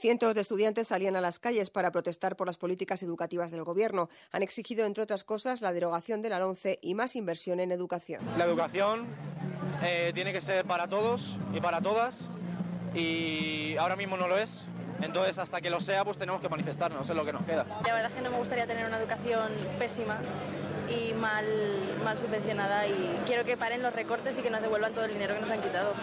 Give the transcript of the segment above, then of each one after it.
Cientos de estudiantes salían a las calles para protestar por las políticas educativas del Gobierno. Han exigido, entre otras cosas, la derogación de la LOMCE y más inversión en educación. La educación tiene que ser para todos y para todas, y ahora mismo no lo es. Entonces, hasta que lo sea, pues tenemos que manifestarnos, es lo que nos queda. La verdad es que no me gustaría tener una educación pésima y mal subvencionada, y quiero que paren los recortes y que nos devuelvan todo el dinero que nos han quitado.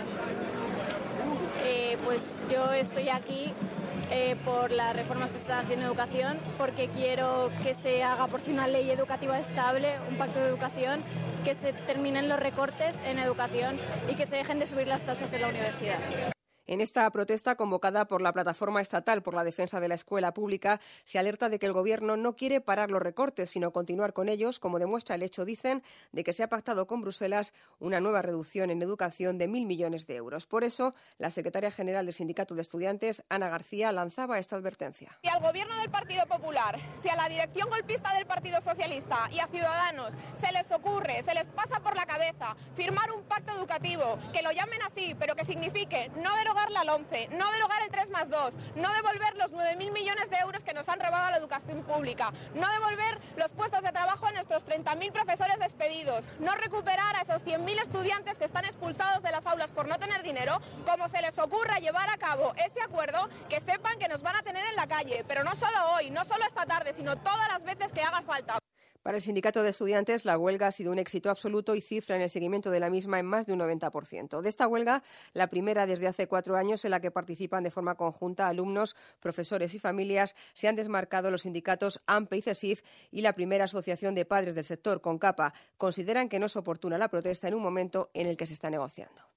Pues yo estoy aquí por las reformas que se están haciendo en educación, porque quiero que se haga por fin una ley educativa estable, un pacto de educación, que se terminen los recortes en educación y que se dejen de subir las tasas en la universidad. En esta protesta convocada por la Plataforma Estatal por la Defensa de la Escuela Pública, se alerta de que el Gobierno no quiere parar los recortes, sino continuar con ellos, como demuestra el hecho, dicen, de que se ha pactado con Bruselas una nueva reducción en educación de 1.000 millones de euros. Por eso, la secretaria general del Sindicato de Estudiantes, Ana García, lanzaba esta advertencia. Si al Gobierno del Partido Popular, si a la dirección golpista del Partido Socialista y a Ciudadanos se les ocurre, se les pasa por la cabeza firmar un pacto educativo, que lo llamen así, pero que signifique no derogar la LOMCE, no derogar el 3+2, no devolver los 9.000 millones de euros que nos han robado a la educación pública, no devolver los puestos de trabajo a nuestros 30.000 profesores despedidos, no recuperar a esos 100.000 estudiantes que están expulsados de las aulas por no tener dinero, como se les ocurra llevar a cabo ese acuerdo, que sepan que nos van a tener en la calle, pero no solo hoy, no solo esta tarde, sino todas las veces que haga falta. Para el Sindicato de Estudiantes, la huelga ha sido un éxito absoluto y cifran el seguimiento de la misma en más de un 90%. De esta huelga, la primera desde hace 4 años, en la que participan de forma conjunta alumnos, profesores y familias, se han desmarcado los sindicatos AMPE y CESIF y la primera asociación de padres del sector, CONCAPA. Consideran que no es oportuna la protesta en un momento en el que se está negociando.